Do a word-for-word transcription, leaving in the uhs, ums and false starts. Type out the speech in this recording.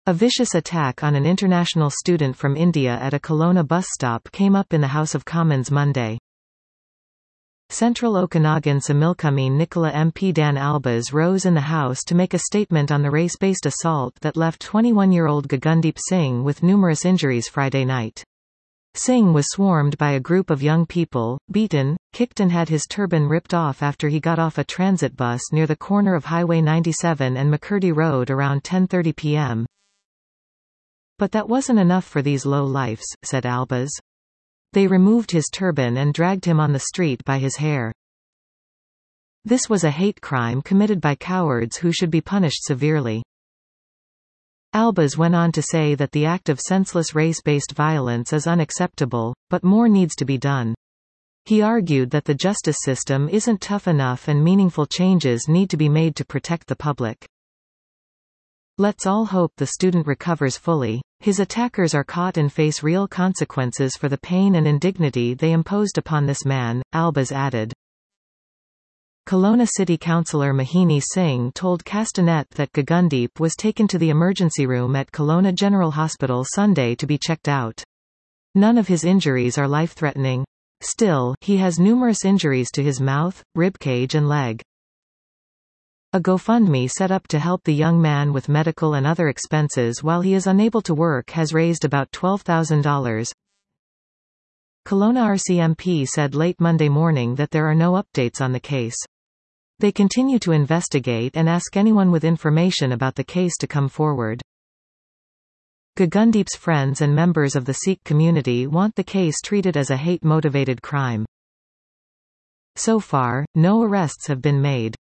A vicious attack on an international student from India at a Kelowna bus stop came up in the House of Commons Monday. Central Okanagan Similkameen Nicola M P Dan Albas rose in the House to make a statement on the race-based assault that left twenty-one-year-old Gagandeep Singh with numerous injuries Friday night. Singh was swarmed by a group of young people, beaten, kicked and had his turban ripped off after he got off a transit bus near the corner of Highway ninety-seven and McCurdy Road around ten thirty p m But that wasn't enough for these low-lifes, said Albas. They removed his turban and dragged him on the street by his hair. This was a hate crime committed by cowards who should be punished severely. Albas went on to say that the act of senseless race-based violence is unacceptable, but more needs to be done. He argued that the justice system isn't tough enough and meaningful changes need to be made to protect the public. Let's all hope the student recovers fully. His attackers are caught and face real consequences for the pain and indignity they imposed upon this man, Albas added. Kelowna City Councillor Mohini Singh told Castanet that Gagandeep was taken to the emergency room at Kelowna General Hospital Sunday to be checked out. None of his injuries are life-threatening. Still, he has numerous injuries to his mouth, ribcage and leg. A GoFundMe set up to help the young man with medical and other expenses while he is unable to work has raised about twelve thousand dollars. Kelowna R C M P said late Monday morning that there are no updates on the case. They continue to investigate and ask anyone with information about the case to come forward. Gagandeep's friends and members of the Sikh community want the case treated as a hate-motivated crime. So far, no arrests have been made.